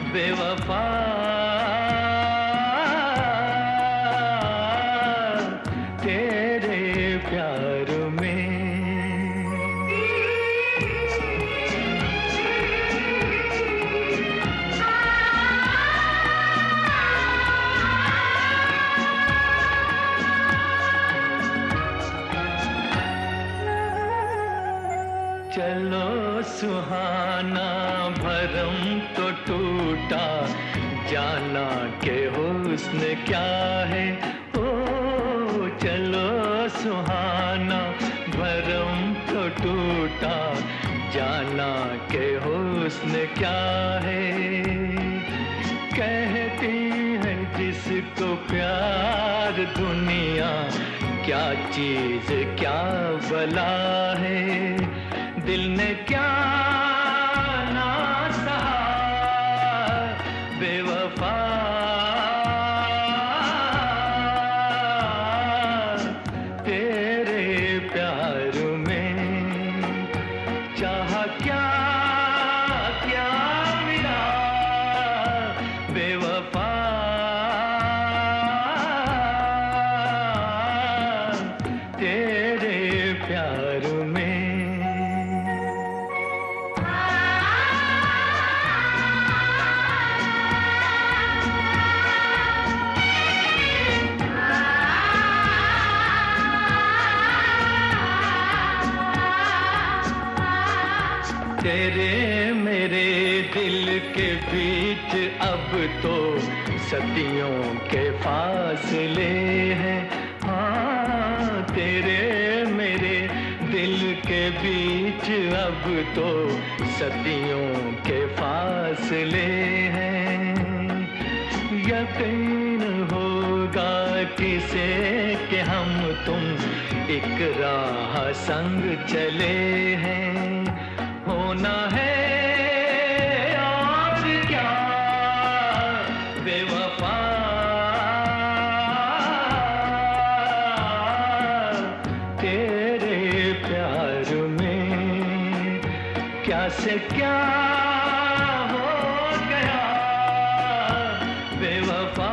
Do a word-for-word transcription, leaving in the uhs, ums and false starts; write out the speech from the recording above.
बेवफा तेरे प्यार में। चलो सुहाना भरम तो टूटा, जाना के हुस्न क्या है। ओ चलो सुहाना भरम तो टूटा, जाना के हुस्न क्या है। कहती है जिसको प्यार दुनिया, क्या चीज क्या भला है। दिल ने क्या ना सहा बेवफा तेरे प्यार में। चाहा क्या क्या मिला बेवफा तेरे प्यार में। तेरे मेरे दिल के बीच अब तो सदियों के फासले हैं। हाँ तेरे मेरे दिल के बीच अब तो सदियों के फासले हैं। यकीन होगा किसे कि हम तुम एक राह संग चले हैं। होना है और क्या बेवफा तेरे प्यार में। क्या से क्या हो गया बेवफा